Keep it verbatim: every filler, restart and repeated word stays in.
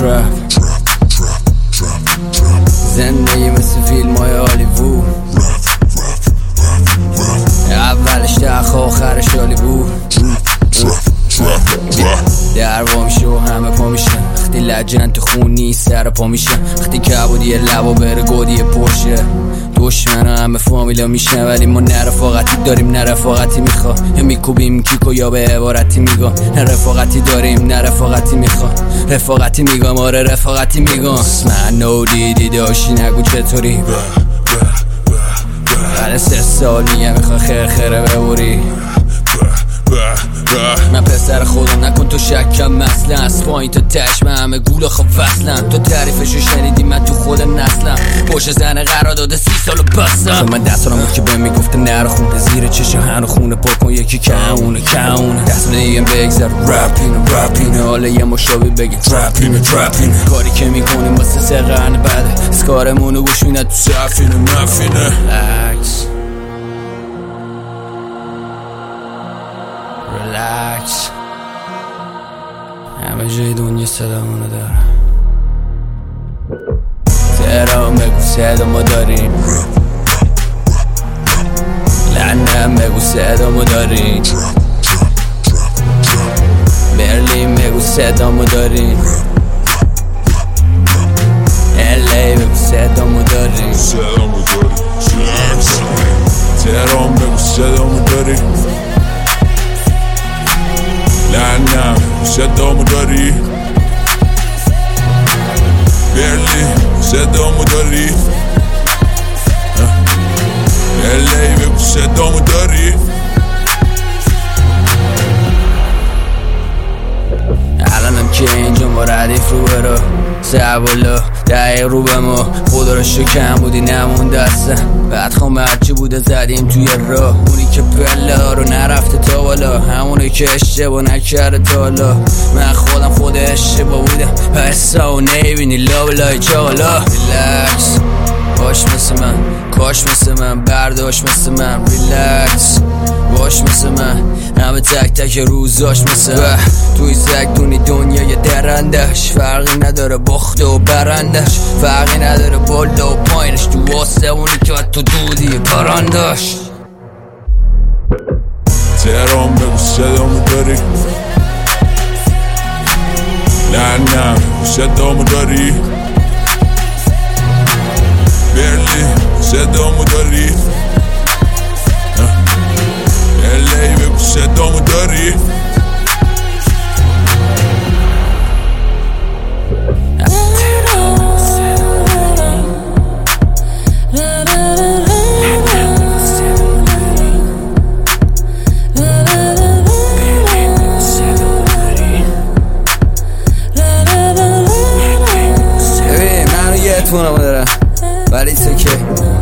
ترپ زندگی مثل فیلم های هالیوود، اولش تخ آخرش هالیوود. در وا میشه و همه پا میشن، وقتی لجن تو خون نیست سر پا میشن، وقتی کبودی لبا بره گودی پرشه. دشمن همه فامیلا میشن ولی ما نه رفاقتی داریم نه رفاقتی میخوا، یا میکوبیم کیکو یا به عبارتی میگم. نه رفاقتی داریم نه رفاقتی میخوا، رفاقتی میگم آره رفاقتی میگم. من نو دیدی داشتی نگو چطوری، بعد سه سال میگه میخوا خیر خیره ببوری. من پسر خودم نکن تو شکم مثلا، از پایین تا تش من همه گول آخه وصلم. تو تعریفشو شنیدی من تو خود نسلم، پشت زن قرار داده سی سالو بستم. من دست سالم بود که به میگفته نر خونه زیر چشم هنو خونه پر کن یکی کهونه کهونه. دست دیگه بگذر رپینه رپینه، حالا یه مشابه بگی ترپینه ترپینه. کاری که میکنیم واسه سه قرن بعده، از کارمونو گوش میده تو سفینه مفینه. عکس ریلکس، همه جای دنیا صدامونو داره. تهران بگو صدامو داریم، لندن بگو صدامو داریم، برلین بگو صدامو داریم، الی بگو صدامو داریم. تهران بگو صدامو داریم، لندن صدامو داری، برلین صدامو داری، الی بگو صدامو داری. الانم که اینجا ما ردیف رو برو سوالا دقیق رو به ما، خدا رو شکم بودی نمون دستم. بعد خواهم هرچی بوده زدیم توی راه، اونی که پله ها رو نرفته تا بالا، همونی که اشتباه نکرده تا حالا. من خودم خود اشتباه بودم و حسا و نیبینی لابلای چاقالا. ریلکس باش مثل من، کاش مثل من، برداشت مثل من. ریلکس باش مثل من، همه تک تک روزاش مثل توی زکتونی دنیای درندش. فرقی نداره باخته و برندش، فرقی نداره بالا و پایینش، تو آسمونی که تو دودی پرانداش. تهران بگو صدامو داری، لندن صدامو داری، برلین صدامو داری، الی بگو صدامو داری. ببین منو یه تونمو دارم ولی سکه